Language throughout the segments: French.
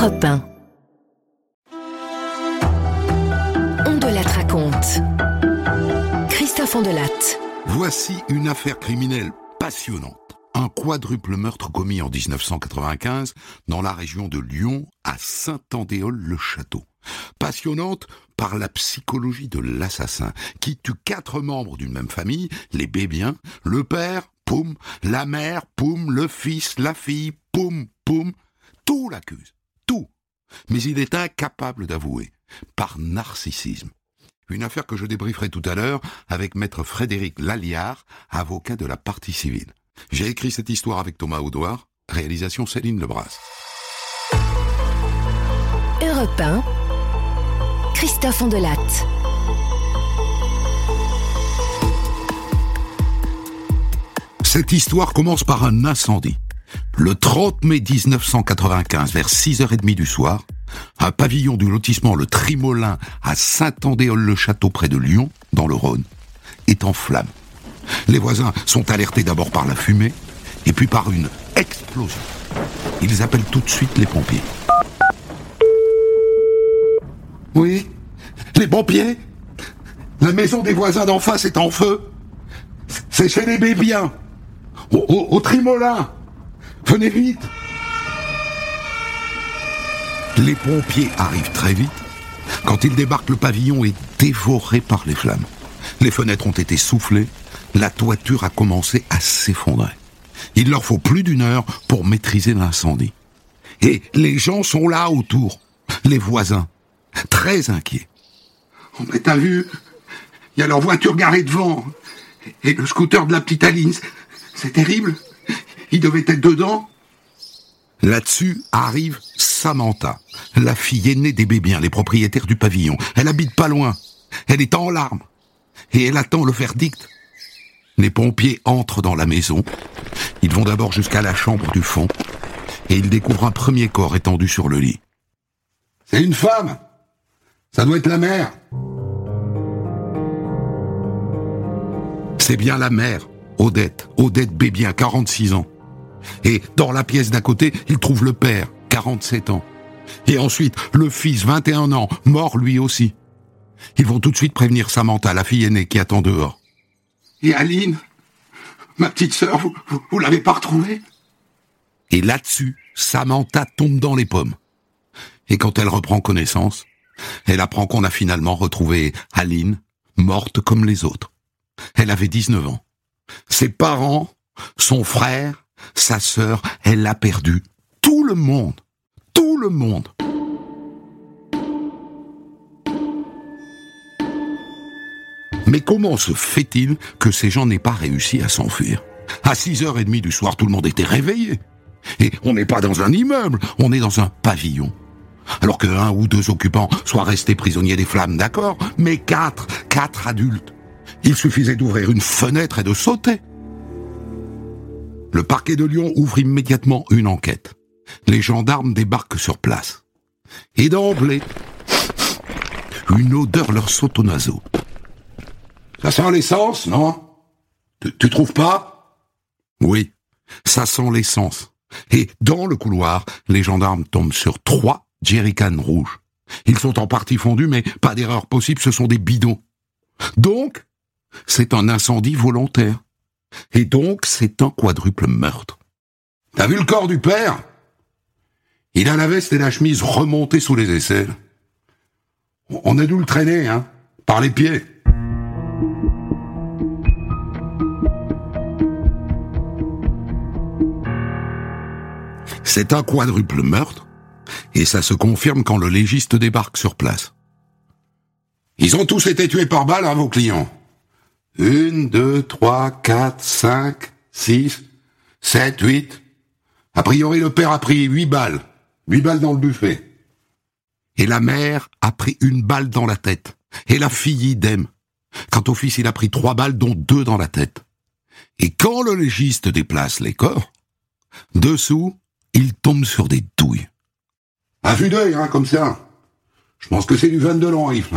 Europe 1. On de la raconte. Christophe Ondelatte. Voici une affaire criminelle passionnante. Un quadruple meurtre commis en 1995 dans la région de Lyon, à Saint-Andéol-le-Château. Passionnante par la psychologie de l'assassin, qui tue 4 membres d'une même famille, les Bébiens, le père, poum, la mère, poum, le fils, la fille, poum, poum. Tout l'accuse, tout. Mais il est incapable d'avouer, par narcissisme. Une affaire que je débrieferai tout à l'heure avec maître Frédéric Lalliard, avocat de la partie civile. J'ai écrit cette histoire avec Thomas Audouard, réalisation Céline Lebras. Europe 1, Christophe Ondelatte. Cette histoire commence par un incendie. Le 30 mai 1995, vers 6h30 du soir, un pavillon du lotissement Le Trimolin à Saint-Andéol-le-Château près de Lyon, dans le Rhône, est en flammes. Les voisins sont alertés d'abord par la fumée et puis par une explosion. Ils appellent tout de suite les pompiers. Oui, les pompiers ? La maison des voisins d'en face est en feu. C'est chez les Bébiens, au Trimolin. Venez vite. Les pompiers arrivent très vite. Quand ils débarquent, le pavillon est dévoré par les flammes. Les fenêtres ont été soufflées. La toiture a commencé à s'effondrer. Il leur faut plus d'1 heure pour maîtriser l'incendie. Et les gens sont là autour, les voisins, très inquiets. Oh, mais t'as vu, il y a leur voiture garée devant, et le scooter de la petite Aline, c'est terrible, il devait être dedans. Là-dessus arrive Samantha, la fille aînée des Bébiens, les propriétaires du pavillon. Elle habite pas loin, elle est en larmes, et elle attend le verdict. Les pompiers entrent dans la maison. Ils vont d'abord jusqu'à la chambre du fond et ils découvrent un premier corps étendu sur le lit. C'est une femme. Ça doit être la mère. C'est bien la mère, Odette Bébien, 46 ans. Et dans la pièce d'à côté, ils trouvent le père, 47 ans. Et ensuite, le fils, 21 ans, mort lui aussi. Ils vont tout de suite prévenir Samantha, la fille aînée qui attend dehors. Et Aline, ma petite sœur, vous l'avez pas retrouvée ? Et là-dessus, Samantha tombe dans les pommes. Et quand elle reprend connaissance, elle apprend qu'on a finalement retrouvé Aline, morte comme les autres. Elle avait 19 ans. Ses parents, son frère, sa sœur, elle l'a perdu. Tout le monde. Mais comment se fait-il que ces gens n'aient pas réussi à s'enfuir ? À 6h30 du soir, tout le monde était réveillé. Et on n'est pas dans un immeuble, on est dans un pavillon. Alors que 1 ou 2 occupants soient restés prisonniers des flammes, d'accord, mais 4 adultes. Il suffisait d'ouvrir une fenêtre et de sauter. Le parquet de Lyon ouvre immédiatement une enquête. Les gendarmes débarquent sur place. Et d'emblée, une odeur leur saute aux naseaux. Ça sent l'essence, non ? Tu trouves pas ? Oui, ça sent l'essence. Et dans le couloir, les gendarmes tombent sur 3 jerrycans rouges. Ils sont en partie fondus, mais pas d'erreur possible, ce sont des bidons. Donc, c'est un incendie volontaire. Et donc, c'est un quadruple meurtre. T'as vu le corps du père ? Il a la veste et la chemise remontées sous les aisselles. On a dû le traîner, par les pieds. C'est un quadruple meurtre, et ça se confirme quand le légiste débarque sur place. Ils ont tous été tués par balle, vos clients. 1, 2, 3, 4, 5, 6, 7, 8. A priori, le père a pris 8 balles. 8 balles dans le buffet. Et la mère a pris 1 balle dans la tête. Et la fille, idem. Quant au fils, il a pris 3 balles, dont 2 dans la tête. Et quand le légiste déplace les corps, dessous, il tombe sur des douilles. À vue d'œil, comme ça. Je pense que c'est du vin de l'an, rifle.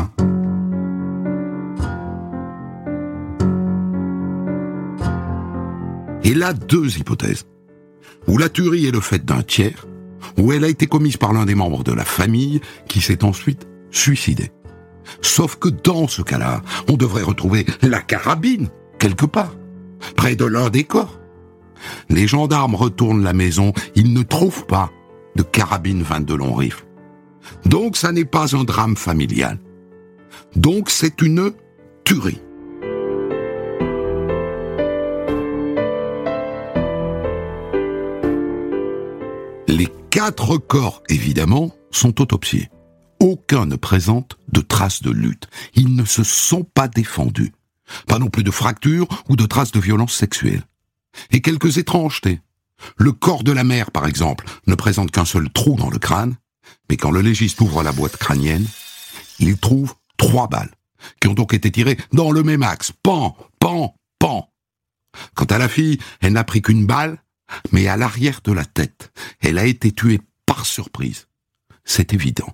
Et là, 2 hypothèses. Ou la tuerie est le fait d'un tiers, où elle a été commise par l'un des membres de la famille qui s'est ensuite suicidé. Sauf que dans ce cas-là, on devrait retrouver la carabine, quelque part, près de l'un des corps. Les gendarmes retournent la maison, ils ne trouvent pas de carabine 22 long rifle. Donc ça n'est pas un drame familial. Donc c'est une tuerie. Les 4 corps, évidemment, sont autopsiés. Aucun ne présente de traces de lutte. Ils ne se sont pas défendus. Pas non plus de fractures ou de traces de violence sexuelle. Et quelques étrangetés. Le corps de la mère, par exemple, ne présente qu'un seul trou dans le crâne, mais quand le légiste ouvre la boîte crânienne, il trouve 3 balles, qui ont donc été tirées dans le même axe. Pan, pan, pan. Quant à la fille, elle n'a pris qu'une balle, mais à l'arrière de la tête. Elle a été tuée par surprise. C'est évident.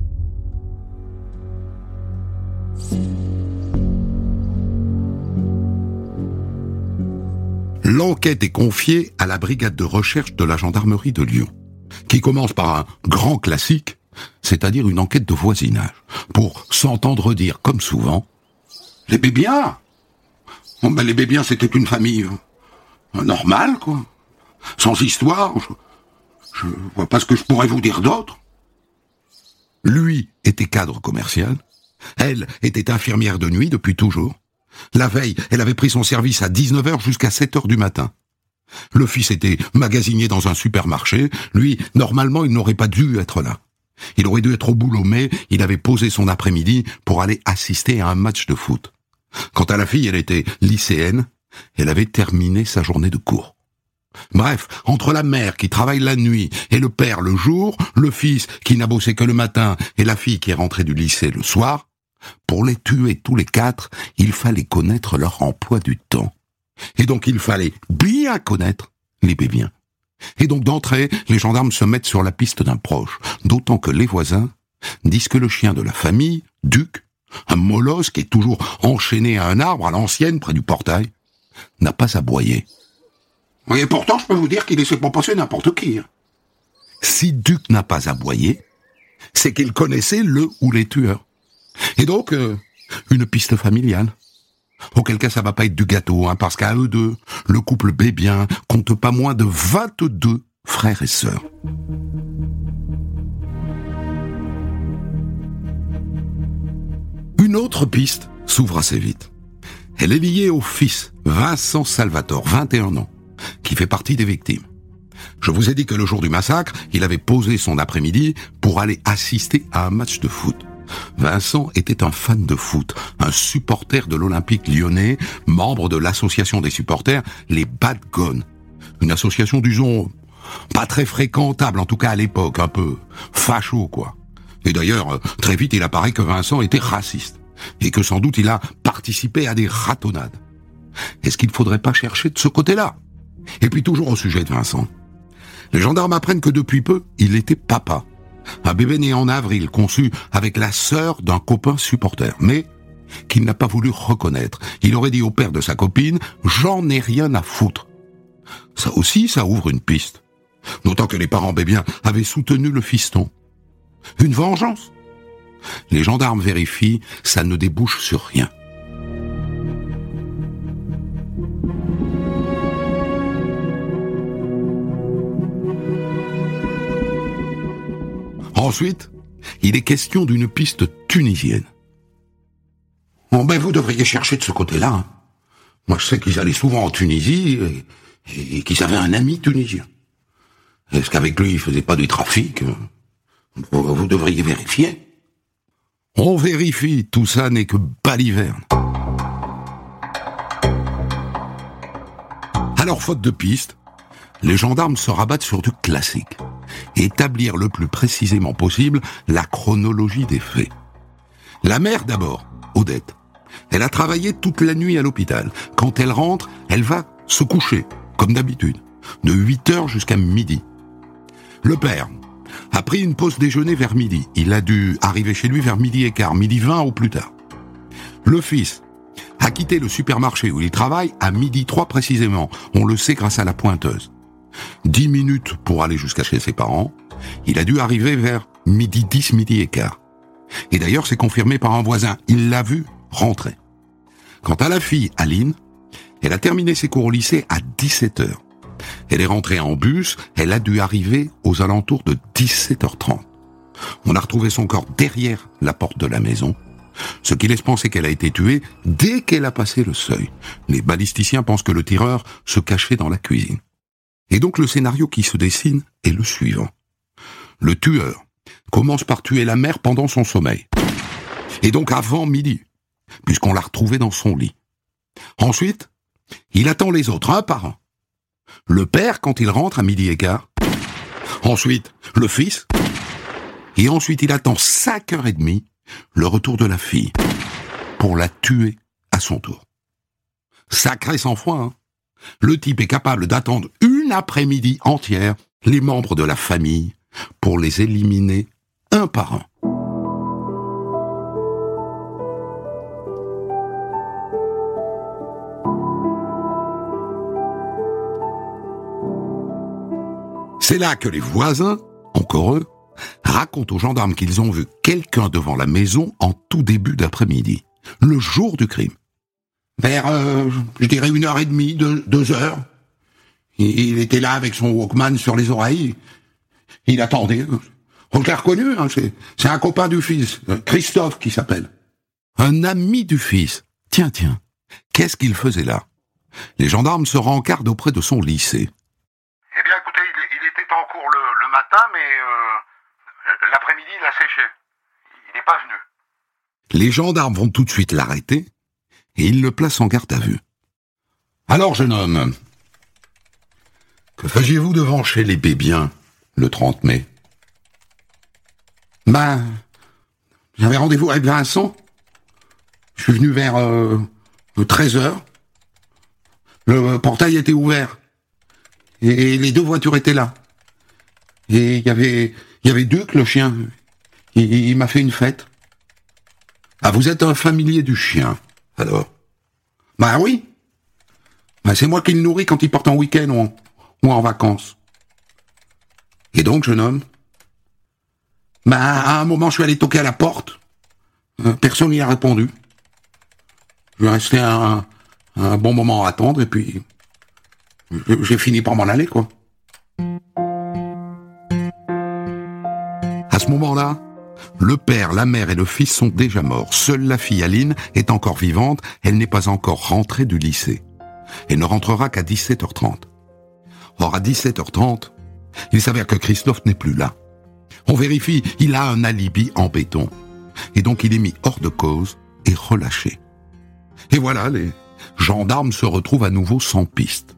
L'enquête est confiée à la brigade de recherche de la gendarmerie de Lyon, qui commence par un grand classique, c'est-à-dire une enquête de voisinage, pour s'entendre dire, comme souvent, « Les Bébiens ! Les Bébiens, c'était une famille normale, quoi. Sans histoire, je vois pas ce que je pourrais vous dire d'autre. » Lui était cadre commercial, elle était infirmière de nuit depuis toujours. La veille, elle avait pris son service à 19h jusqu'à 7h du matin. Le fils était magasinier dans un supermarché. Lui, normalement, il n'aurait pas dû être là. Il aurait dû être au boulot, mais il avait posé son après-midi pour aller assister à un match de foot. Quant à la fille, elle était lycéenne. Elle avait terminé sa journée de cours. Bref, entre la mère qui travaille la nuit et le père le jour, le fils qui n'a bossé que le matin et la fille qui est rentrée du lycée le soir, pour les tuer tous les 4, il fallait connaître leur emploi du temps. Et donc il fallait bien connaître les Bébiens. Et donc d'entrée, les gendarmes se mettent sur la piste d'un proche, d'autant que les voisins disent que le chien de la famille, Duc, un molosse qui est toujours enchaîné à un arbre à l'ancienne près du portail, n'a pas aboyé. Et pourtant, je peux vous dire qu'il laissait pas passer n'importe qui. Si Duc n'a pas aboyé, c'est qu'il connaissait le ou les tueurs. Et donc, une piste familiale. Auquel cas, ça va pas être du gâteau, parce qu'à eux deux, le couple Bébien compte pas moins de 22 frères et sœurs. Une autre piste s'ouvre assez vite. Elle est liée au fils, Vincent Salvatore, 21 ans, qui fait partie des victimes. Je vous ai dit que le jour du massacre, il avait posé son après-midi pour aller assister à un match de foot. Vincent était un fan de foot, un supporter de l'Olympique lyonnais, membre de l'association des supporters, les Bad Guns. Une association, disons, pas très fréquentable, en tout cas à l'époque, un peu facho, quoi. Et d'ailleurs, très vite, il apparaît que Vincent était raciste, et que sans doute il a participé à des ratonnades. Est-ce qu'il ne faudrait pas chercher de ce côté-là ? Et puis toujours au sujet de Vincent. Les gendarmes apprennent que depuis peu, il était papa. Un bébé né en avril, conçu avec la sœur d'un copain supporter, mais qu'il n'a pas voulu reconnaître. Il aurait dit au père de sa copine « J'en ai rien à foutre ». Ça aussi, ça ouvre une piste. D'autant que les parents Bébiens avaient soutenu le fiston. Une vengeance ? Les gendarmes vérifient, ça ne débouche sur rien. Ensuite, il est question d'une piste tunisienne. Vous devriez chercher de ce côté-là. Moi, je sais qu'ils allaient souvent en Tunisie et qu'ils avaient un ami tunisien. Est-ce qu'avec lui, il faisait pas du trafic ? Vous devriez vérifier. On vérifie, tout ça n'est que baliverne. Alors, faute de piste, les gendarmes se rabattent sur du classique. Établir le plus précisément possible la chronologie des faits. La mère d'abord, Odette. Elle a travaillé toute la nuit à l'hôpital. Quand elle rentre, elle va se coucher, comme d'habitude, de 8h jusqu'à midi. Le père a pris une pause déjeuner vers midi. Il a dû arriver chez lui vers 12h15, 12h20 au plus tard. Le fils a quitté le supermarché où il travaille à 12h03 précisément. On le sait grâce à la pointeuse. 10 minutes pour aller jusqu'à chez ses parents, Il a dû arriver vers 12h10, 12h15. Et d'ailleurs, c'est confirmé par un voisin. Il l'a vu rentrer. Quant à la fille, Aline, elle a terminé ses cours au lycée à 17h. Elle est rentrée en bus, elle a dû arriver aux alentours de 17h30. On a retrouvé son corps derrière la porte de la maison, ce qui laisse penser qu'elle a été tuée dès qu'elle a passé le seuil. Les balisticiens pensent que le tireur se cachait dans la cuisine. Et donc le scénario qui se dessine est le suivant. Le tueur commence par tuer la mère pendant son sommeil. Et donc avant midi, puisqu'on l'a retrouvée dans son lit. Ensuite, il attend les autres, un par un. Le père quand il rentre à 12h15. Ensuite, le fils. Et ensuite, il attend 5h30 le retour de la fille pour la tuer à son tour. Sacré sang-froid, hein. Le type est capable d'attendre une après-midi entière les membres de la famille pour les éliminer un par un. C'est là que les voisins, encore eux, racontent aux gendarmes qu'ils ont vu quelqu'un devant la maison en tout début d'après-midi, le jour du crime. Vers, je dirais 1h30, 2h. Il était là avec son Walkman sur les oreilles. Il attendait. Je l'ai reconnu, hein, c'est un copain du fils, Christophe qui s'appelle. Un ami du fils. Tiens, qu'est-ce qu'il faisait là? Les gendarmes se rencardent auprès de son lycée. Eh bien, écoutez, il était en cours le matin, mais l'après-midi, il a séché. Il n'est pas venu. Les gendarmes vont tout de suite l'arrêter et ils le placent en garde à vue. Alors, jeune homme, que faisiez-vous devant chez les Bébiens le 30 mai? J'avais rendez-vous avec Vincent. Je suis venu vers 13h. Le portail était ouvert. Et les 2 voitures étaient là. Et il y avait Duc, le chien. Il m'a fait une fête. Ah, vous êtes un familier du chien, alors? Bah oui. Bah, c'est moi qui le nourris quand il part en week-end ou en vacances. Et donc, jeune homme? Bah, à un moment, je suis allé toquer à la porte. Personne n'y a répondu. Je suis resté un bon moment à attendre et puis j'ai fini par m'en aller, quoi. À ce moment-là, le père, la mère et le fils sont déjà morts. Seule la fille Aline est encore vivante. Elle n'est pas encore rentrée du lycée. Elle ne rentrera qu'à 17h30. Or, à 17h30, il s'avère que Christophe n'est plus là. On vérifie, il a un alibi en béton. Et donc il est mis hors de cause et relâché. Et voilà, les gendarmes se retrouvent à nouveau sans piste.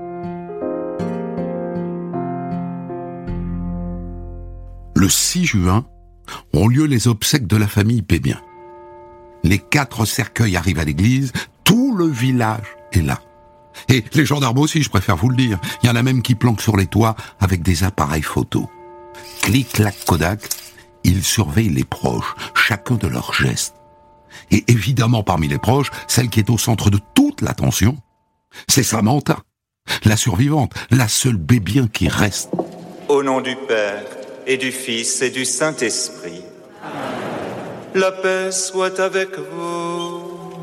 Le 6 juin, ont lieu les obsèques de la famille Bébien. Les 4 cercueils arrivent à l'église, tout le village est là. Et les gendarmes aussi, je préfère vous le dire. Il y en a même qui planquent sur les toits avec des appareils photo. Clic-clac Kodak, ils surveillent les proches, chacun de leurs gestes. Et évidemment, parmi les proches, celle qui est au centre de toute l'attention, c'est Samantha, la survivante, la seule Bébien qui reste. Au nom du Père, et du Fils, et du Saint-Esprit, la paix soit avec vous.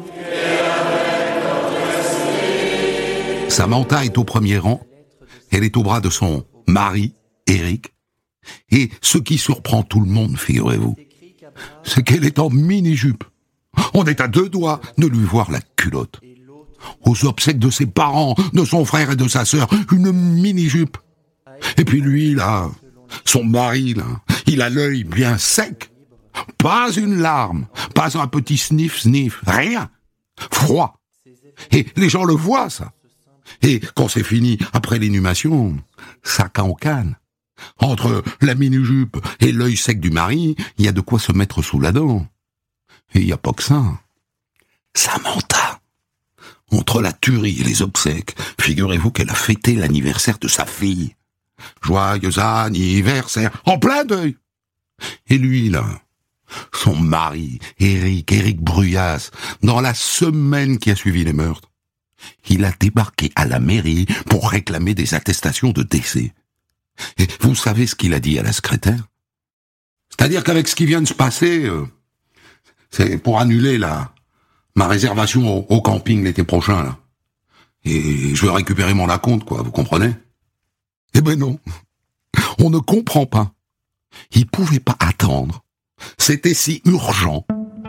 Samantha est au premier rang, elle est au bras de son mari, Eric, et ce qui surprend tout le monde, figurez-vous, c'est qu'elle est en mini-jupe. On est à 2 doigts de lui voir la culotte. Aux obsèques de ses parents, de son frère et de sa sœur, une mini-jupe. Et puis lui, là, son mari, là, il a l'œil bien sec. Pas une larme, pas un petit sniff, rien. Froid. Et les gens le voient, ça. Et quand c'est fini, après l'inhumation, ça cancane. Entre la mini-jupe et l'œil sec du mari, il y a de quoi se mettre sous la dent. Et il n'y a pas que ça. Samantha, entre la tuerie et les obsèques, figurez-vous qu'elle a fêté l'anniversaire de sa fille. Joyeux anniversaire, en plein deuil. Et lui, là, son mari, Eric Bruyas, dans la semaine qui a suivi les meurtres, il a débarqué à la mairie pour réclamer des attestations de décès. Et vous savez ce qu'il a dit à la secrétaire? C'est-à-dire qu'avec ce qui vient de se passer, c'est pour annuler ma réservation au camping l'été prochain, là. Et je veux récupérer mon acompte, quoi, vous comprenez? Eh ben non, on ne comprend pas. Il pouvait pas attendre. C'était si urgent.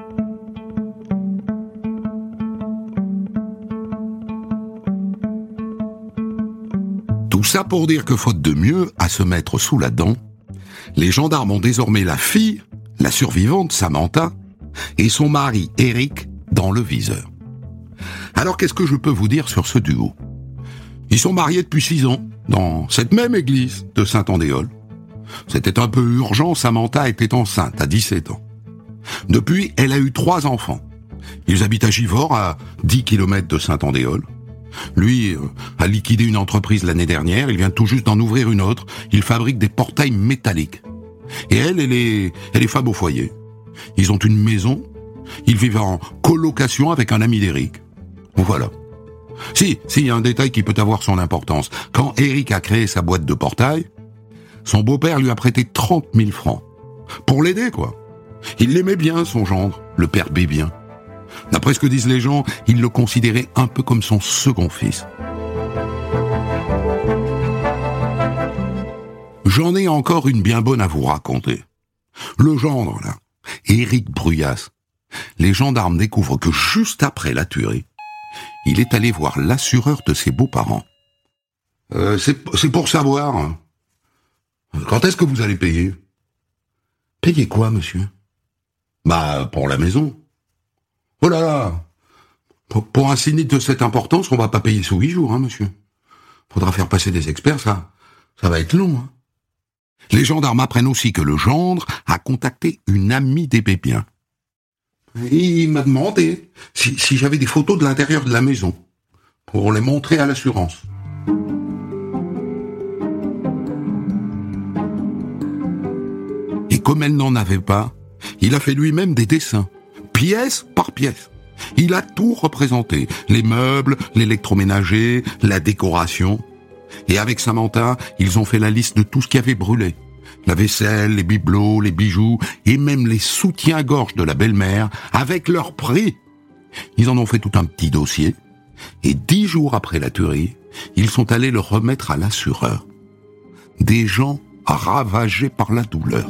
Tout ça pour dire que faute de mieux à se mettre sous la dent, les gendarmes ont désormais la fille, la survivante Samantha, et son mari Eric dans le viseur. Alors qu'est-ce que je peux vous dire sur ce duo? Ils sont mariés depuis 6 ans, dans cette même église de Saint-Andéol. C'était un peu urgent, Samantha était enceinte à 17 ans. Depuis, elle a eu 3 enfants. Ils habitent à Givors, à 10 km de Saint-Andéol. Lui a liquidé une entreprise l'année dernière, il vient tout juste d'en ouvrir une autre. Il fabrique des portails métalliques. Et elle est femme au foyer. Ils ont une maison, ils vivent en colocation avec un ami d'Éric. Voilà. Si, il y a un détail qui peut avoir son importance. Quand Éric a créé sa boîte de portail, son beau-père lui a prêté 30 000 francs. Pour l'aider, quoi. Il l'aimait bien, son gendre, le père Bébien. D'après ce que disent les gens, il le considérait un peu comme son second fils. J'en ai encore une bien bonne à vous raconter. Le gendre, là, Éric Bruyas. Les gendarmes découvrent que juste après la tuerie, il est allé voir l'assureur de ses beaux-parents. C'est pour savoir. Quand est-ce que vous allez payer? Payer quoi, monsieur? Bah, pour la maison. Oh là là! Pour un sinistre de cette importance, on va pas payer sous 8 jours, hein, monsieur. Faudra faire passer des experts, ça va être long, hein. Les gendarmes apprennent aussi que le gendre a contacté une amie des Bébiens. Il m'a demandé si j'avais des photos de l'intérieur de la maison pour les montrer à l'assurance. Et comme elle n'en avait pas, il a fait lui-même des dessins, pièce par pièce. Il a tout représenté, les meubles, l'électroménager, la décoration. Et avec Samantha, ils ont fait la liste de tout ce qui avait brûlé. La vaisselle, les bibelots, les bijoux, et même les soutiens-gorge de la belle-mère, avec leur prix. Ils en ont fait tout un petit dossier, et 10 jours après la tuerie, ils sont allés le remettre à l'assureur. Des gens ravagés par la douleur.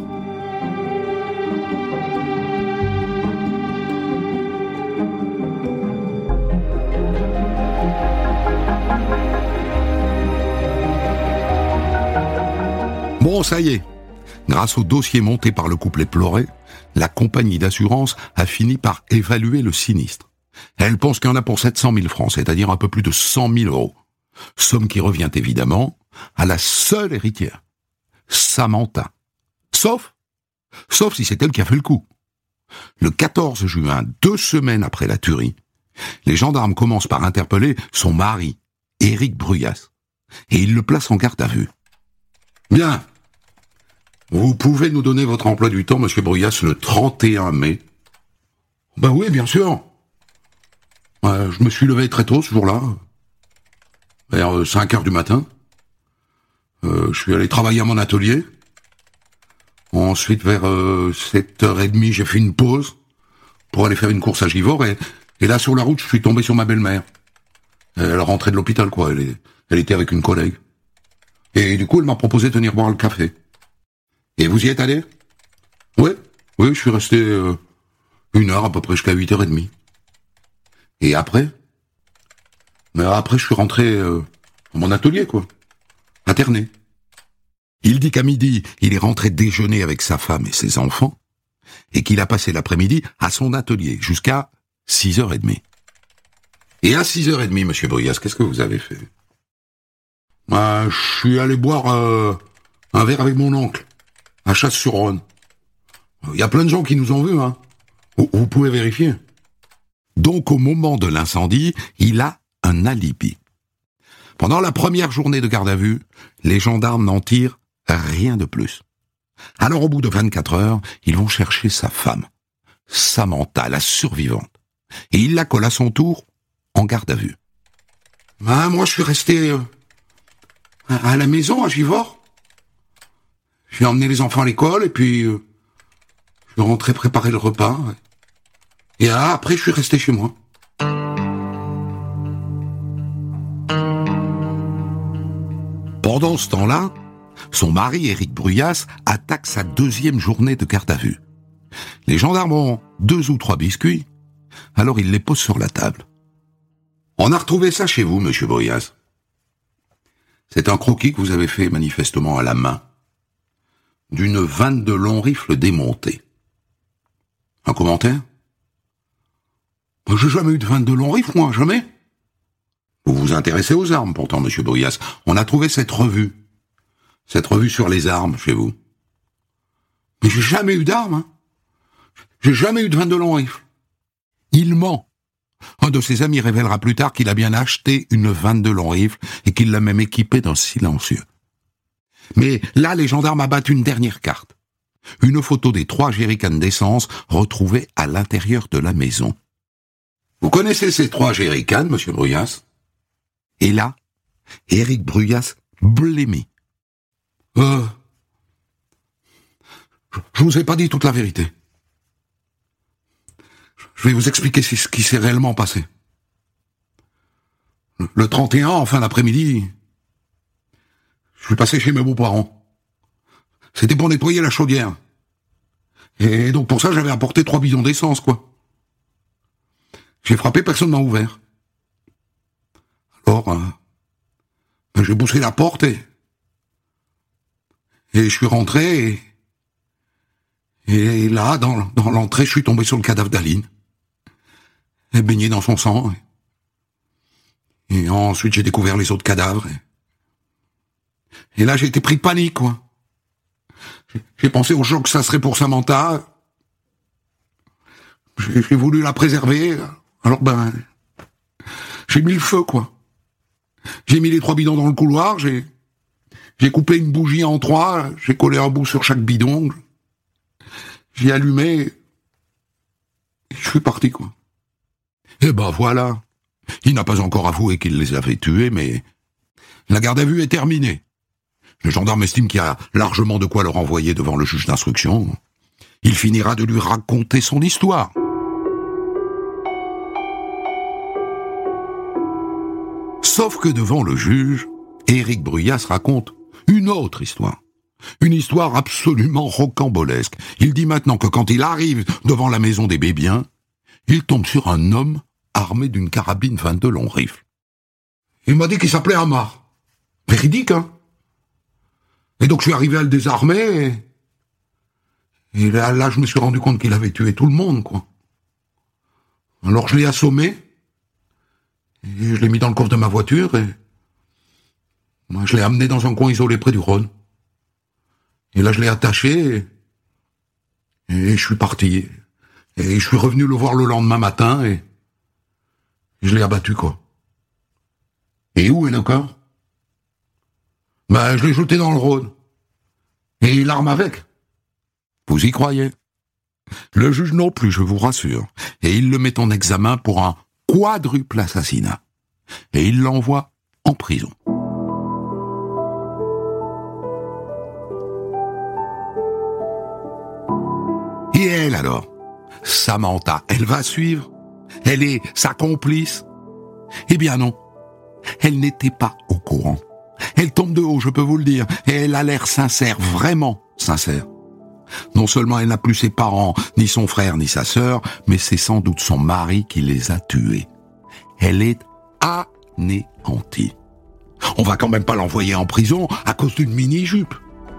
Bon, ça y est. Grâce au dossier monté par le couple éploré, la compagnie d'assurance a fini par évaluer le sinistre. Elle pense qu'il y en a pour 700 000 francs, c'est-à-dire un peu plus de 100 000 euros. Somme qui revient évidemment à la seule héritière, Samantha. Sauf si c'est elle qui a fait le coup. Le 14 juin, 2 semaines après la tuerie, les gendarmes commencent par interpeller son mari, Éric Bruyas, et ils le placent en garde à vue. Bien. Vous pouvez nous donner votre emploi du temps, monsieur Bruyas, le 31 mai? Ben oui, bien sûr. Je me suis levé très tôt ce jour-là, vers 5 heures du matin. Je suis allé travailler à mon atelier. Ensuite, vers 7h30, j'ai fait une pause pour aller faire une course à Givors. Et là, sur la route, je suis tombé sur ma belle-mère. Elle rentrait de l'hôpital, quoi. Elle était avec une collègue. Et du coup, elle m'a proposé de venir boire le café. Et vous y êtes allé? Oui, je suis resté 1 heure à peu près jusqu'à 8h30. Et après? Mais après, je suis rentré dans mon atelier, quoi. Interné. Il dit qu'à midi, il est rentré déjeuner avec sa femme et ses enfants, et qu'il a passé l'après-midi à son atelier, jusqu'à 6h30. Et à 6h30, monsieur Bruyas, qu'est-ce que vous avez fait? Je suis allé boire un verre avec mon oncle, à Chasse-sur-Rhône. Il y a plein de gens qui nous ont vus, hein. Vous pouvez vérifier. Donc, au moment de l'incendie, il a un alibi. Pendant la première journée de garde à vue, les gendarmes n'en tirent rien de plus. Alors, au bout de 24 heures, ils vont chercher sa femme, Samantha, la survivante. Et ils la collent à son tour en garde à vue. Moi, je suis resté à la maison, à Givors. J'ai emmené les enfants à l'école et puis je suis rentré préparer le repas. Et après, je suis resté chez moi. Pendant ce temps-là, son mari, Éric Bruyas, attaque sa 2e journée de garde à vue. Les gendarmes ont 2 ou 3 biscuits, alors ils les posent sur la table. On a retrouvé ça chez vous, monsieur Bruyas. C'est un croquis que vous avez fait manifestement à la main, d'une 22 long rifle démontée. Un commentaire ? J'ai jamais eu de 22 long rifle, moi, jamais. Vous vous intéressez aux armes, pourtant, monsieur Bruyas. On a trouvé cette revue sur les armes, chez vous. Mais j'ai jamais eu d'armes, hein. J'ai jamais eu de 22 long rifle. Il ment. Un de ses amis révélera plus tard qu'il a bien acheté une 22 long rifle et qu'il l'a même équipée d'un silencieux. Mais là, les gendarmes abattent une dernière carte. Une photo des 3 jerrycans d'essence retrouvés à l'intérieur de la maison. Vous connaissez ces 3 jerrycans, monsieur Bruyas ? Et là, Éric Bruyas blêmit. Je vous ai pas dit toute la vérité. Je vais vous expliquer ce qui s'est réellement passé. Le 31, en fin d'après-midi, je suis passé chez mes beaux-parents. C'était pour nettoyer la chaudière. Et donc pour ça, j'avais apporté 3 bidons d'essence, quoi. J'ai frappé, personne m'a ouvert. Alors, j'ai poussé la porte et je suis rentré et là, dans l'entrée, je suis tombé sur le cadavre d'Aline. Elle baignait dans son sang. Et ensuite, j'ai découvert les autres cadavres. Et là, j'ai été pris de panique, quoi. J'ai pensé au choc que ça serait pour Samantha. J'ai voulu la préserver. Alors, j'ai mis le feu, quoi. J'ai mis les 3 bidons dans le couloir, j'ai coupé une bougie en 3, j'ai collé un bout sur chaque bidon, j'ai allumé, et je suis parti, quoi. Et voilà. Il n'a pas encore avoué qu'il les avait tués, mais la garde à vue est terminée. Le gendarme estime qu'il y a largement de quoi le renvoyer devant le juge d'instruction. Il finira de lui raconter son histoire. Sauf que devant le juge, Éric Bruyas raconte une autre histoire. Une histoire absolument rocambolesque. Il dit maintenant que quand il arrive devant la maison des Bébiens, il tombe sur un homme armé d'une carabine 22 long rifle. Il m'a dit qu'il s'appelait Amar. Véridique, hein. Et donc je suis arrivé à le désarmer, et là je me suis rendu compte qu'il avait tué tout le monde, quoi. Alors je l'ai assommé, et je l'ai mis dans le coffre de ma voiture, et moi je l'ai amené dans un coin isolé près du Rhône. Et là je l'ai attaché, et je suis parti. Et je suis revenu le voir le lendemain matin, et je l'ai abattu, quoi. Et où est le corps ? Je l'ai jeté dans le Rhône. Et l'arme avec. Vous y croyez ? Le juge non plus, je vous rassure. Et il le met en examen pour un quadruple assassinat. Et il l'envoie en prison. Et elle alors ? Samantha, elle va suivre ? Elle est sa complice ? Eh bien non. Elle n'était pas au courant. Elle tombe de haut, je peux vous le dire, et elle a l'air sincère, vraiment sincère. Non seulement elle n'a plus ses parents, ni son frère, ni sa sœur, mais c'est sans doute son mari qui les a tués. Elle est anéantie. On va quand même pas l'envoyer en prison à cause d'une mini-jupe.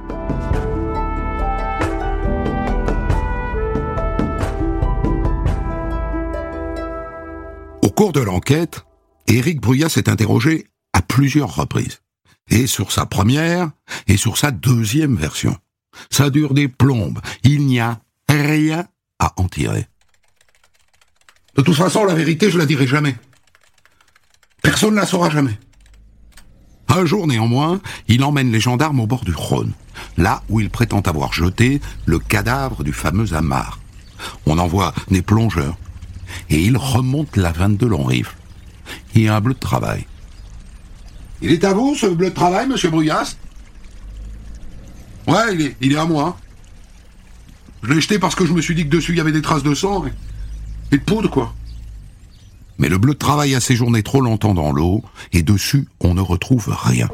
Au cours de l'enquête, Éric Bruyas est interrogé à plusieurs reprises. Et sur sa première, et sur sa deuxième version. Ça dure des plombes. Il n'y a rien à en tirer. De toute façon, la vérité, je la dirai jamais. Personne ne la saura jamais. Un jour, néanmoins, il emmène les gendarmes au bord du Rhône, là où il prétend avoir jeté le cadavre du fameux Amar. On envoie des plongeurs, et il remonte la 22 long rifle. Il y a un bleu de travail. Il est à vous, ce bleu de travail, monsieur Bruyas ? Ouais, il est à moi. Je l'ai jeté parce que je me suis dit que dessus il y avait des traces de sang et de poudre, quoi. Mais le bleu de travail a séjourné trop longtemps dans l'eau, et dessus, on ne retrouve rien.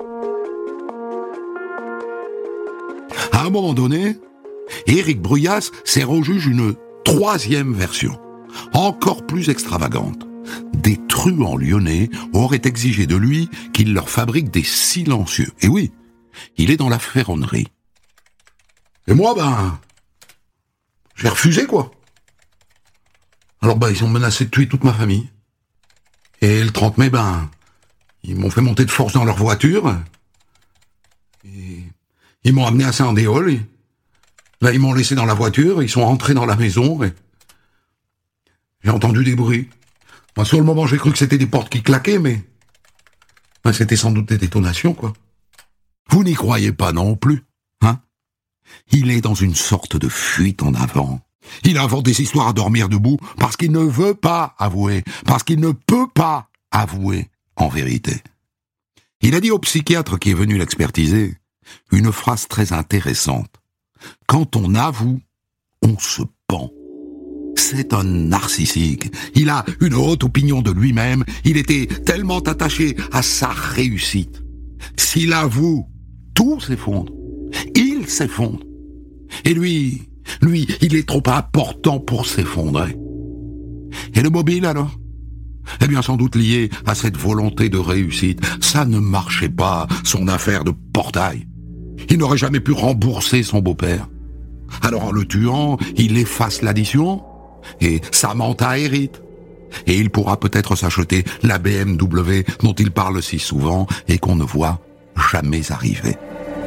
À un moment donné, Éric Bruyas sert au juge une troisième version, encore plus extravagante. Des truands lyonnais auraient exigé de lui qu'il leur fabrique des silencieux. Et oui, il est dans la ferronnerie. Et moi, j'ai refusé, quoi. Alors, ils ont menacé de tuer toute ma famille. Et le 30 mai, ils m'ont fait monter de force dans leur voiture. Et ils m'ont amené à Saint-Déol. Là, ils m'ont laissé dans la voiture. Ils sont rentrés dans la maison. Et j'ai entendu des bruits. Moi, sur le moment, j'ai cru que c'était des portes qui claquaient, mais c'était sans doute des détonations, quoi. Vous n'y croyez pas non plus, hein? Il est dans une sorte de fuite en avant. Il invente des histoires à dormir debout parce qu'il ne veut pas avouer, parce qu'il ne peut pas avouer en vérité. Il a dit au psychiatre qui est venu l'expertiser une phrase très intéressante. Quand on avoue, on se pend. C'est un narcissique. Il a une haute opinion de lui-même. Il était tellement attaché à sa réussite. S'il avoue, tout s'effondre. Il s'effondre. Et lui, il est trop important pour s'effondrer. Et le mobile, alors? Eh bien, sans doute lié à cette volonté de réussite. Ça ne marchait pas, son affaire de portail. Il n'aurait jamais pu rembourser son beau-père. Alors, en le tuant, il efface l'addition, et Samantha hérite. Et il pourra peut-être s'acheter la BMW dont il parle si souvent et qu'on ne voit jamais arriver.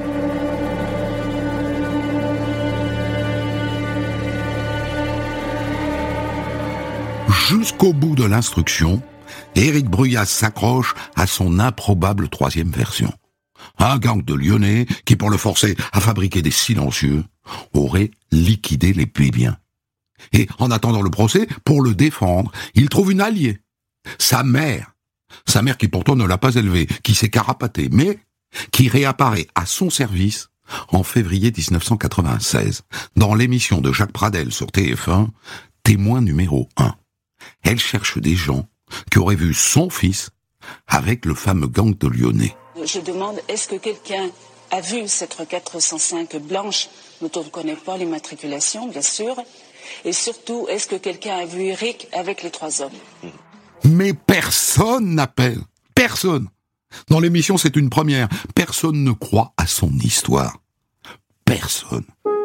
Jusqu'au bout de l'instruction, Éric Bruyas s'accroche à son improbable troisième version. Un gang de Lyonnais qui, pour le forcer à fabriquer des silencieux, aurait liquidé les Puy-Biens. Et en attendant le procès, pour le défendre, il trouve une alliée. Sa mère qui pourtant ne l'a pas élevé, qui s'est carapatée, mais qui réapparaît à son service en février 1996, dans l'émission de Jacques Pradel sur TF1, Témoin numéro 1. Elle cherche des gens qui auraient vu son fils avec le fameux gang de Lyonnais. Je demande, est-ce que quelqu'un a vu cette requête 405 blanche dont on ne connaît pas l'immatriculation, bien sûr, et surtout, est-ce que quelqu'un a vu Éric avec les 3 hommes? Mais personne n'appelle. Personne. Dans l'émission, c'est une première. Personne ne croit à son histoire. Personne.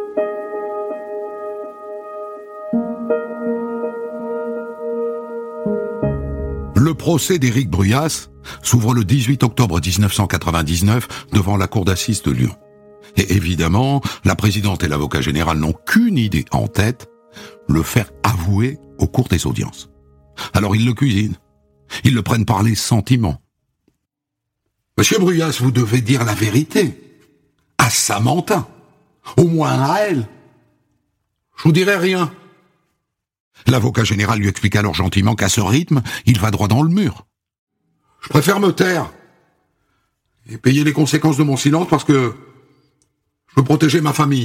Le procès d'Éric Bruyas s'ouvre le 18 octobre 1999 devant la cour d'assises de Lyon. Et évidemment, la présidente et l'avocat général n'ont qu'une idée en tête, le faire avouer au cours des audiences. Alors ils le cuisinent. Ils le prennent par les sentiments. Monsieur Bruyas, vous devez dire la vérité. À Samantha. Au moins à elle. Je vous dirai rien. L'avocat général lui explique alors gentiment qu'à ce rythme, il va droit dans le mur. Je préfère me taire et payer les conséquences de mon silence parce que je veux protéger ma famille.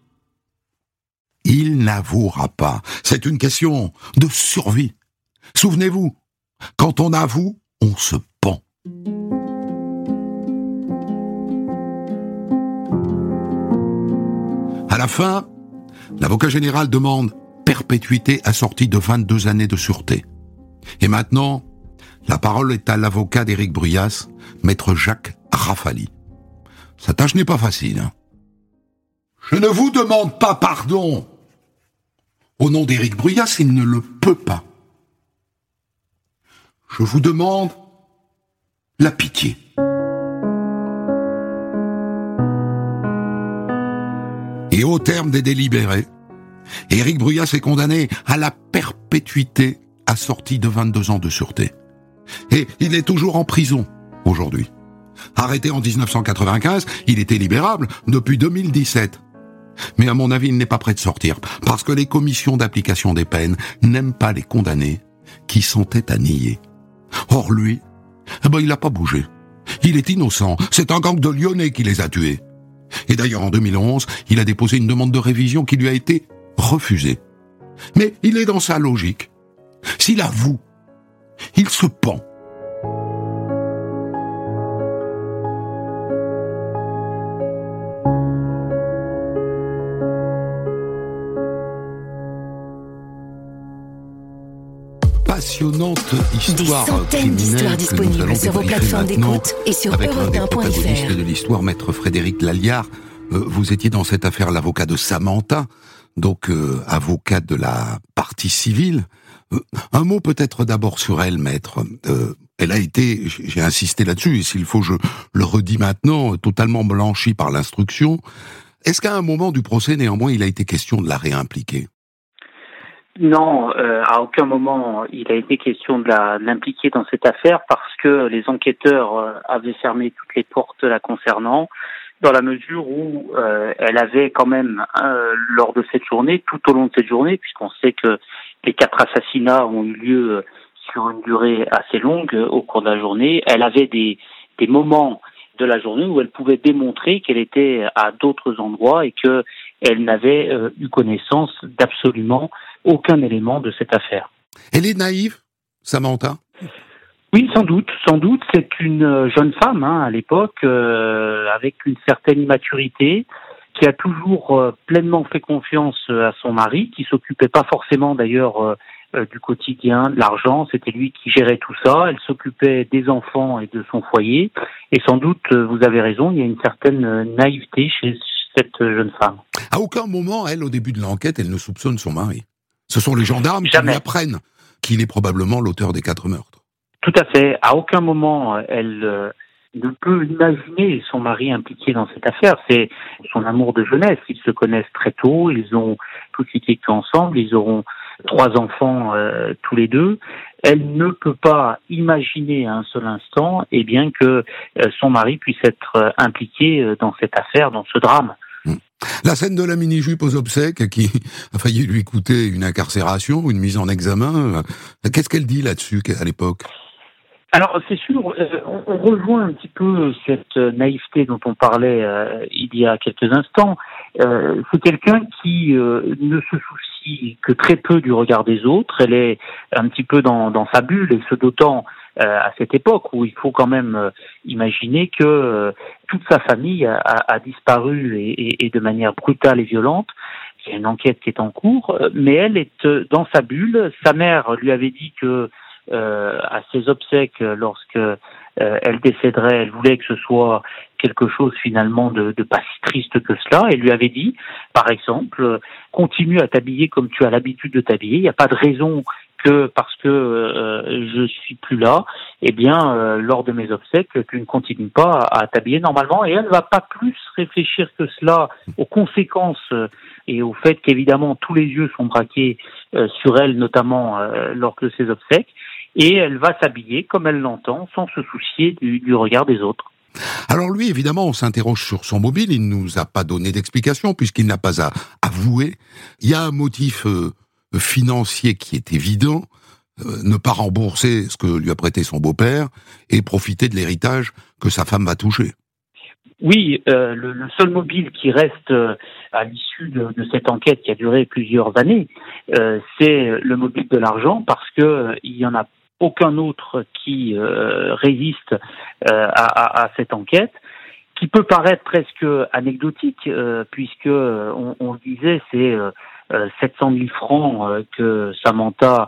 Il n'avouera pas. C'est une question de survie. Souvenez-vous, quand on avoue, on se pend. À la fin, l'avocat général demande perpétuité assortie de 22 années de sûreté. Et maintenant, la parole est à l'avocat d'Éric Bruyas, maître Jacques Rafali. Sa tâche n'est pas facile, hein. Je ne vous demande pas pardon. Au nom d'Éric Bruyas, il ne le peut pas. Je vous demande la pitié. Et au terme des délibérés, Éric Bruyas est condamné à la perpétuité assortie de 22 ans de sûreté. Et il est toujours en prison aujourd'hui. Arrêté en 1995, il était libérable depuis 2017. Mais à mon avis, il n'est pas prêt de sortir, parce que les commissions d'application des peines n'aiment pas les condamnés qui sentaient à nier. Or lui, il n'a pas bougé. Il est innocent, c'est un gang de Lyonnais qui les a tués. Et d'ailleurs, en 2011, il a déposé une demande de révision qui lui a été refusée. Mais il est dans sa logique. S'il avoue, il se pend. Passionnante histoire des centaines criminelle d'histoires que nous disponibles allons sur vos débriefer plateformes maintenant d'écoute et sur avec l'un des protagonistes europe1.fr. de l'histoire, maître Frédéric Lalliard. Vous étiez dans cette affaire l'avocat de Samantha, donc avocat de la partie civile. Un mot peut-être d'abord sur elle, maître. Elle a été, j'ai insisté là-dessus, et s'il faut, je le redis maintenant, totalement blanchie par l'instruction. Est-ce qu'à un moment du procès, néanmoins, il a été question de la réimpliquer ? Non, à aucun moment il a été question de l'impliquer dans cette affaire parce que les enquêteurs avaient fermé toutes les portes la concernant, dans la mesure où elle avait quand même, lors de cette journée, tout au long de cette journée, puisqu'on sait que les 4 assassinats ont eu lieu sur une durée assez longue au cours de la journée, elle avait des moments de la journée où elle pouvait démontrer qu'elle était à d'autres endroits et que elle n'avait eu connaissance d'absolument aucun élément de cette affaire. Elle est naïve, Samantha ? Oui, sans doute. C'est une jeune femme à l'époque, avec une certaine immaturité, qui a toujours pleinement fait confiance à son mari, qui s'occupait pas forcément d'ailleurs du quotidien, de l'argent. C'était lui qui gérait tout ça. Elle s'occupait des enfants et de son foyer. Et sans doute, vous avez raison, il y a une certaine naïveté chez cette jeune femme. À aucun moment, elle, au début de l'enquête, elle ne soupçonne son mari. Ce sont les gendarmes qui lui apprennent qu'il est probablement l'auteur des 4 meurtres. Tout à fait. À aucun moment, elle ne peut imaginer son mari impliqué dans cette affaire. C'est son amour de jeunesse. Ils se connaissent très tôt. Ils ont tout vécu ensemble. Ils auront 3 enfants tous les deux. Elle ne peut pas imaginer à un seul instant, que son mari puisse être impliqué dans cette affaire, dans ce drame. La scène de la mini-jupe aux obsèques qui a failli lui coûter une incarcération, une mise en examen, qu'est-ce qu'elle dit là-dessus à l'époque ? Alors, c'est sûr, on rejoint un petit peu cette naïveté dont on parlait il y a quelques instants. C'est quelqu'un qui ne se soucie que très peu du regard des autres. Elle est un petit peu dans sa bulle, et ce d'autant à cette époque où il faut quand même imaginer que toute sa famille a disparu et de manière brutale et violente. Il y a une enquête qui est en cours, mais elle est dans sa bulle. Sa mère lui avait dit que à ses obsèques, lorsque elle décéderait, elle voulait que ce soit quelque chose finalement de pas si triste que cela. Elle lui avait dit, par exemple, continue à t'habiller comme tu as l'habitude de t'habiller. Il n'y a pas de raison que parce que je suis plus là, lors de mes obsèques, tu ne continues pas à t'habiller normalement. Et elle ne va pas plus réfléchir que cela aux conséquences et au fait qu'évidemment tous les yeux sont braqués sur elle, notamment lors de ses obsèques. Et elle va s'habiller comme elle l'entend, sans se soucier du regard des autres. Alors lui, évidemment, on s'interroge sur son mobile. Il ne nous a pas donné d'explication puisqu'il n'a pas avoué. Il y a un motif financier qui est évident, ne pas rembourser ce que lui a prêté son beau-père et profiter de l'héritage que sa femme va toucher. Oui, le seul mobile qui reste à l'issue de cette enquête qui a duré plusieurs années, c'est le mobile de l'argent, parce que il y en a aucun autre qui résiste à cette enquête, qui peut paraître presque anecdotique, puisque on le disait, c'est 700 000 francs que Samantha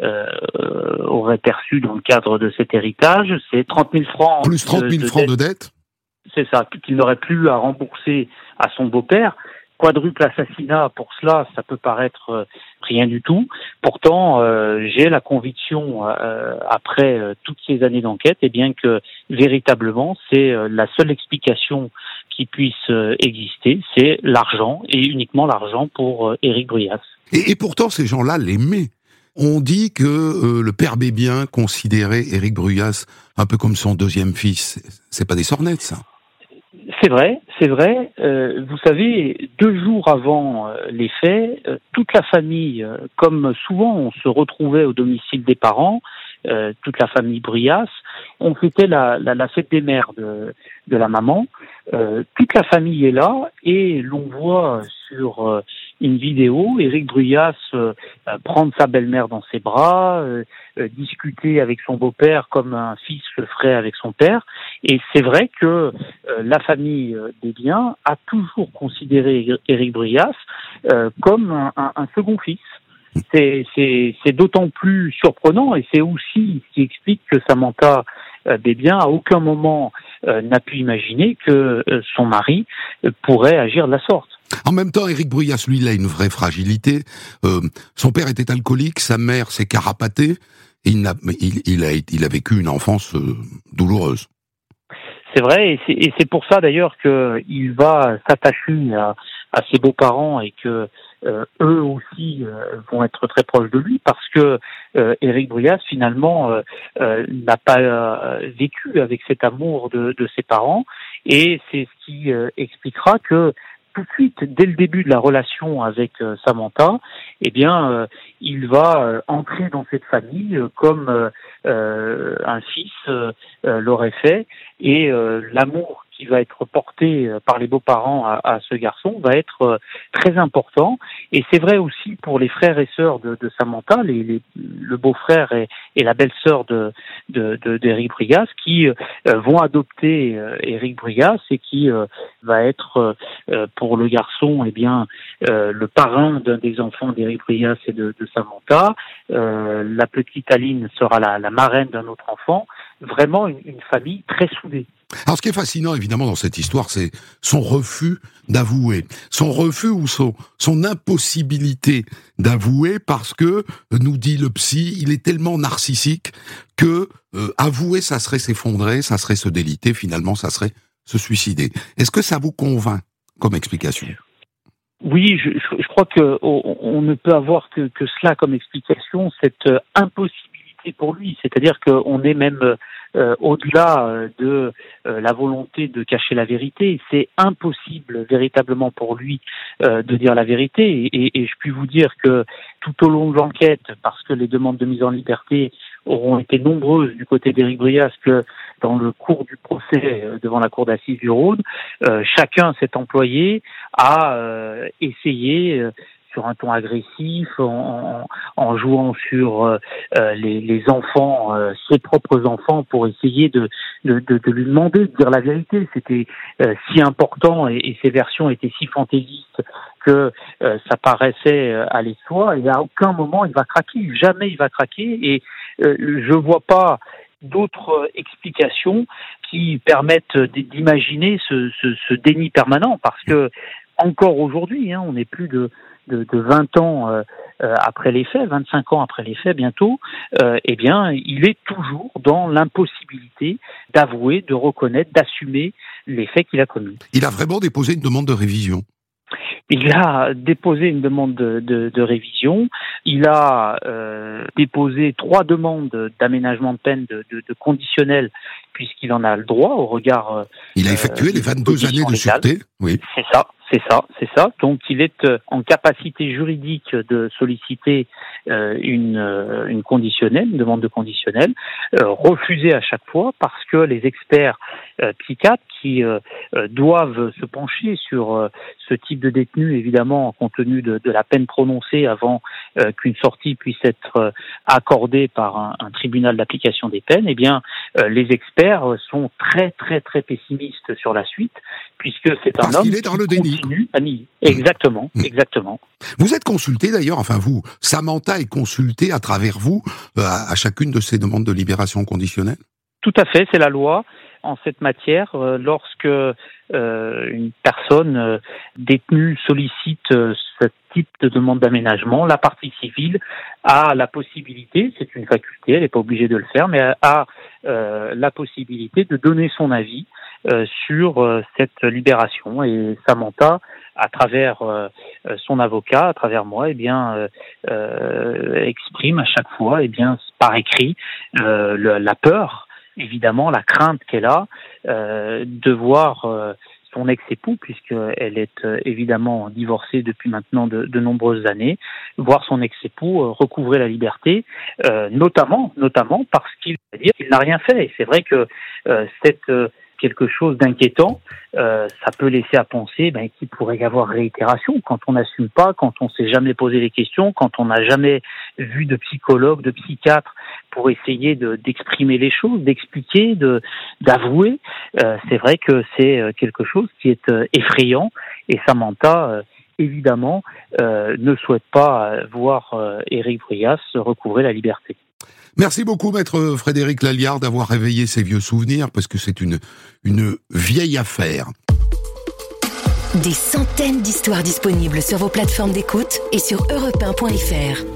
aurait perçu dans le cadre de cet héritage, c'est 30 000 francs... Plus 30 000 francs de dette. C'est ça, qu'il n'aurait plus à rembourser à son beau-père. Quadruple assassinat, pour cela, ça peut paraître rien du tout. Pourtant, j'ai la conviction, après toutes ces années d'enquête, que véritablement, c'est la seule explication qui puisse exister, c'est l'argent, et uniquement l'argent pour Éric Bruyas. Et pourtant, ces gens-là l'aimaient. On dit que le père Bébien considérait Éric Bruyas un peu comme son deuxième fils. C'est pas des sornettes, ça. C'est vrai. Vous savez, 2 jours avant les faits, toute la famille, comme souvent on se retrouvait au domicile des parents, toute la famille Brias. On fêtait la fête des mères de la maman. Toute la famille est là et l'on voit sur une vidéo Éric Bruyas prendre sa belle-mère dans ses bras, discuter avec son beau-père comme un fils le ferait avec son père. Et c'est vrai que la famille Desbiens a toujours considéré Éric Bruyas comme un second fils. C'est d'autant plus surprenant et c'est aussi ce qui explique que Samantha Desbiens à aucun moment n'a pu imaginer que son mari pourrait agir de la sorte. En même temps, Éric Bruyas, lui, il a une vraie fragilité. Son père était alcoolique, sa mère s'est carapatée, et il a vécu une enfance douloureuse. C'est vrai, et c'est pour ça d'ailleurs qu'il va s'attacher à ses beaux-parents et que eux aussi vont être très proches de lui, parce que Éric Bruyas finalement n'a pas vécu avec cet amour de ses parents, et c'est ce qui expliquera que tout de suite, dès le début de la relation avec Samantha, eh bien, il va entrer dans cette famille comme un fils l'aurait fait, et l'amour qui va être porté par les beaux-parents à ce garçon va être très important. Et c'est vrai aussi pour les frères et sœurs de Samantha, le beau-frère et la belle-sœur d'Éric Bruyas, qui vont adopter Éric Bruyas, et qui va être pour le garçon, eh bien, le parrain d'un des enfants d'Éric Bruyas et de Samantha. La petite Aline sera la marraine d'un autre enfant. Vraiment une famille très soudée. Alors, ce qui est fascinant, évidemment, dans cette histoire, c'est son refus d'avouer. Son refus ou son impossibilité d'avouer, parce que, nous dit le psy, il est tellement narcissique que avouer, ça serait s'effondrer, ça serait se déliter, finalement, ça serait se suicider. Est-ce que ça vous convainc comme explication ? Oui, je crois qu'on ne peut avoir que cela comme explication, cette impossibilité pour lui. C'est-à-dire qu'on est même au-delà de la volonté de cacher la vérité. C'est impossible véritablement pour lui de dire la vérité. Et je puis vous dire que tout au long de l'enquête, parce que les demandes de mise en liberté auront été nombreuses du côté d'Éric Bruyas, que dans le cours du procès devant la cour d'assises du Rhône, chacun s'est employé à essayer sur un ton agressif, en jouant sur les enfants, ses propres enfants, pour essayer de lui demander de dire la vérité. C'était si important, et ces versions étaient si fantaisistes que ça paraissait aller de soi, et à aucun moment il va craquer, jamais il va craquer, et je vois pas d'autres explications qui permettent d'imaginer ce déni permanent, parce que encore aujourd'hui, on est plus de 20 ans après les faits, 25 ans après les faits bientôt, eh bien, il est toujours dans l'impossibilité d'avouer, de reconnaître, d'assumer les faits qu'il a commis. Il a vraiment déposé une demande de révision. Il a déposé une demande de révision. Il a déposé 3 demandes d'aménagement de peine de conditionnel, puisqu'il en a le droit au regard. Il a effectué les 22 années de sûreté. Oui. C'est ça. Donc, il est en capacité juridique de solliciter une conditionnelle, une demande de conditionnelle, refusée à chaque fois, parce que les experts psychiatres qui doivent se pencher sur ce type de détenu, évidemment, compte tenu de la peine prononcée avant qu'une sortie puisse être accordée par un tribunal d'application des peines, eh bien, les experts sont très, très, très pessimistes sur la suite, puisque c'est un homme qui est dans le déni. Continue à nier. Exactement. Vous êtes consulté d'ailleurs, enfin vous, Samantha est consultée à travers vous à chacune de ces demandes de libération conditionnelle ? Tout à fait, c'est la loi en cette matière. Lorsque une personne détenue sollicite ce type de demande d'aménagement, la partie civile a la possibilité, c'est une faculté, elle n'est pas obligée de le faire, mais a la possibilité de donner son avis sur cette libération. Et Samantha, à travers son avocat, à travers moi, exprime à chaque fois, par écrit, la peur, évidemment, la crainte qu'elle a de voir son ex-époux, puisqu'elle est évidemment divorcée depuis maintenant de nombreuses années, voir son ex-époux recouvrer la liberté, notamment parce qu'il n'a rien fait. Et c'est vrai que c'est quelque chose d'inquiétant. Ça peut laisser à penser qu'il pourrait y avoir réitération quand on n'assume pas, quand on ne s'est jamais posé les questions, quand on n'a jamais vu de psychologue, de psychiatre pour essayer d'exprimer les choses, d'expliquer, d'avouer. C'est vrai que c'est quelque chose qui est effrayant, et Samantha évidemment ne souhaite pas voir Éric Bruyas recouvrer la liberté. Merci beaucoup, maître Frédéric Lalliard, d'avoir réveillé ces vieux souvenirs, parce que c'est une vieille affaire. Des centaines d'histoires disponibles sur vos plateformes d'écoute et sur europe1.fr.